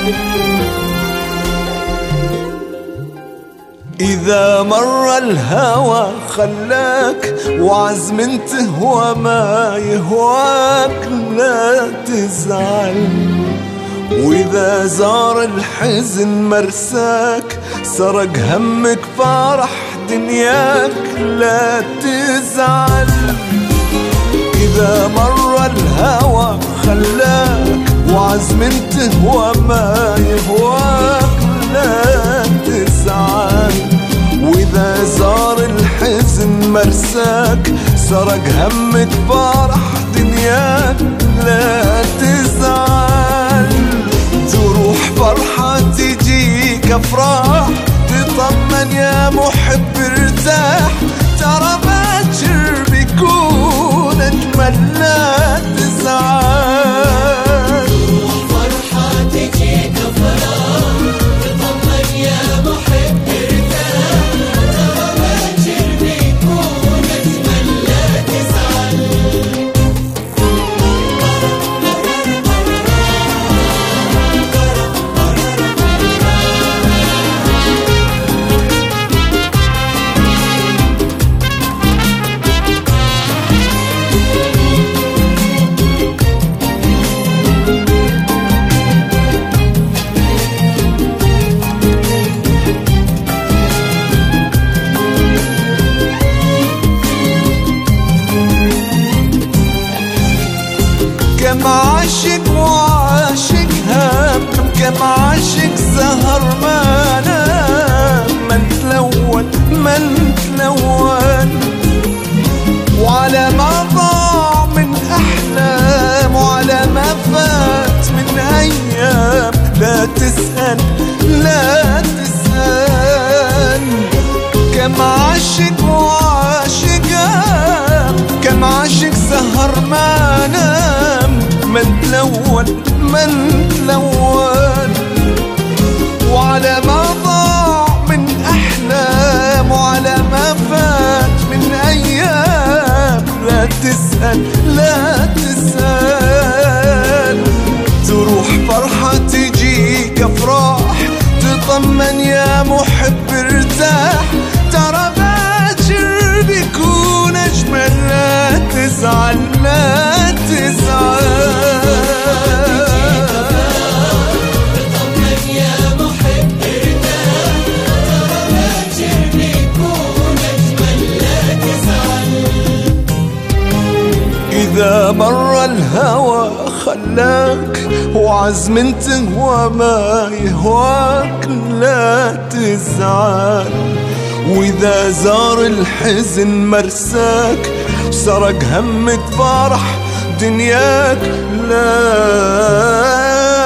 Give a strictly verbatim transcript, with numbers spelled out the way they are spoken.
إذا مر الهوى خلاك وعزمنته وما يهواك لا تزعل، وإذا زار الحزن مرساك سرق همك فرح دنياك لا تزعل. إذا مر الهوى خلاك وعزمنته وما يهواك لا تزعل، وإذا زار الحزن مرساك سرق همك فرح دنياك لا تزعل. تروح فرحة تجيك أفراح، تطمن يا محب ارتاح، ترى باكر بيكون أجمل لا تزعل. تروح فرحة تجيك أفراح، تطمن يا محب ارتاح، ترى باكر بيكون أجمل لا تزعل. كم عاشق وعاشق هام، كم عاشق سهر ما نام، من تلون من تلون، وعلى ما ضاع من أحلام، وعلى ما فات من أيام لا تسأل لا تسأل. كم عاشق وعاشق هام، كم عاشق سهر ما نام، من تلون من تلون، وعلى ما ضاع من أحلام، وعلى ما فات من أيام لا تسأل لا تسأل. تروح فرحة تجيك أفراح، تطمن يا محب ارتاح، ترى باكر بيكون أجمل لا تزعل لا تزعل. تطمن يا محب ارتاح، ترى باكر بيكون أجمل لا تزعل. إذا مر الهوى خلاك وعزمنته وما يهواك لا تزعل، وإذا زار الحزن مرساك سرق همك فرح دنياك لا